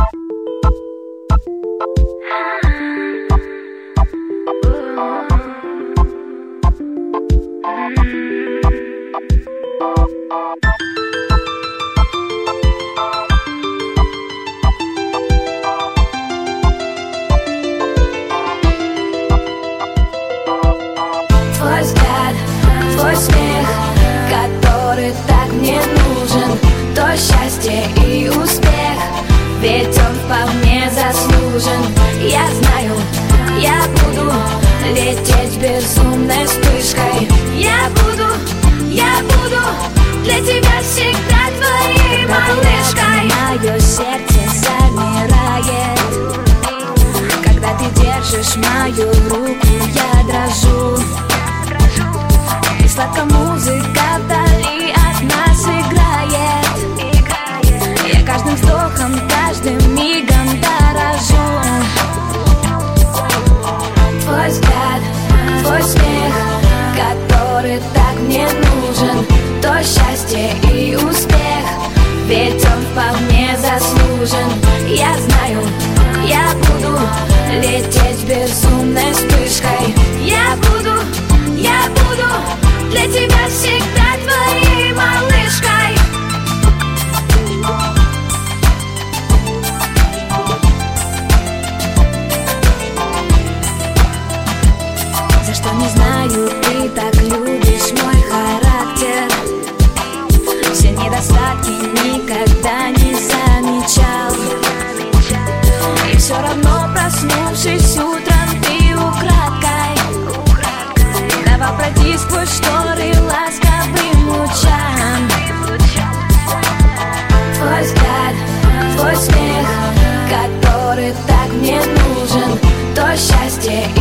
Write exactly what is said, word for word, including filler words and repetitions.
Твой взгляд, твой смех, который так мне нужен, то счастье и успех, ведь он вполне заслужен. Я знаю, я буду лететь безумной вспышкой. Я буду, я буду для тебя всегда твоей малышкой. Мое сердце замирает, когда ты держишь мою руку, я дрожу. И сладко музыка вдали от нас играет. Я каждым вздохом, каждым мигом дорожу. Твой взгляд, твой смех, который так мне нужен, то счастье и успех, ведь он вполне заслужен. Я знаю, я буду лететь безумной вспышкой. Я буду, я буду для тебя всегда твоей малышкой. За что не знаю, ты так любишь мой характер. Все недостатки никогда не замечал. И все равно, проснувшись утром, ты украдкой давал пройти сквозь шторы ласковым лучам. Твой взгляд, твой смех, который так мне нужен, то счастье